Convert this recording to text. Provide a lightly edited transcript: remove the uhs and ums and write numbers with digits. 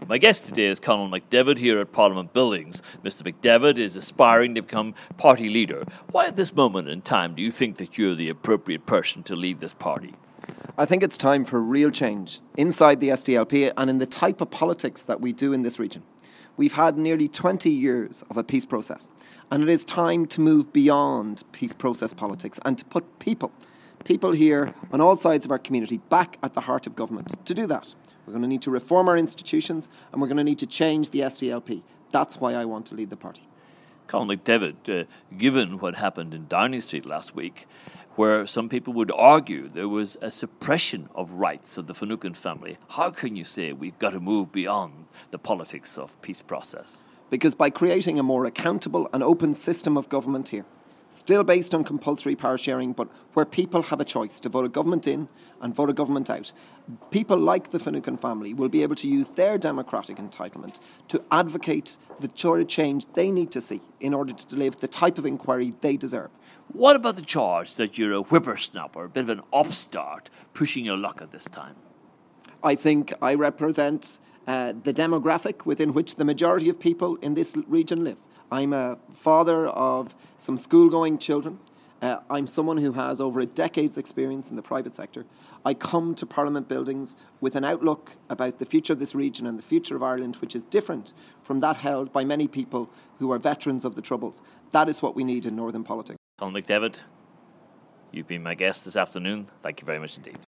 My guest today is Conall McDevitt here at Parliament Buildings. Mr. McDevitt is aspiring to become party leader. Why at this moment in time do you think that you're the appropriate person to lead this party? I think it's time for real change inside the SDLP and in the type of politics that we do in this region. We've had nearly 20 years of a peace process, and it is time to move beyond peace process politics and to put people here on all sides of our community back at the heart of government. To do that, we're going to need to reform our institutions and we're going to need to change the SDLP. That's why I want to lead the party. Conall McDevitt, given what happened in Downing Street last week, where some people would argue there was a suppression of rights of the Finucane family, how can you say we've got to move beyond the politics of peace process? Because by creating a more accountable and open system of government here, still based on compulsory power sharing, but where people have a choice to vote a government in and vote a government out, people like the Finucane family will be able to use their democratic entitlement to advocate the sort of change they need to see in order to deliver the type of inquiry they deserve. What about the charge that you're a whippersnapper, a bit of an upstart, pushing your luck at this time? I think I represent the demographic within which the majority of people in this region live. I'm a father of some school-going children. I'm someone who has over a decade's experience in the private sector. I come to Parliament Buildings with an outlook about the future of this region and the future of Ireland, which is different from that held by many people who are veterans of the Troubles. That is what we need in Northern politics. Conall McDevitt, you've been my guest this afternoon. Thank you very much indeed.